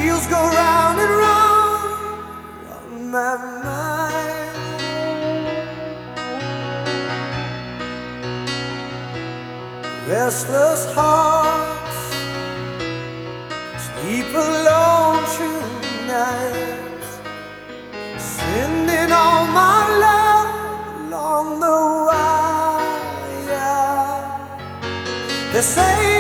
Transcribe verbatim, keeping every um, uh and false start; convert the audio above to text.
wheels go round and round on my mind. Restless hearts sleep alone tonight, sending all my love along the wire. They say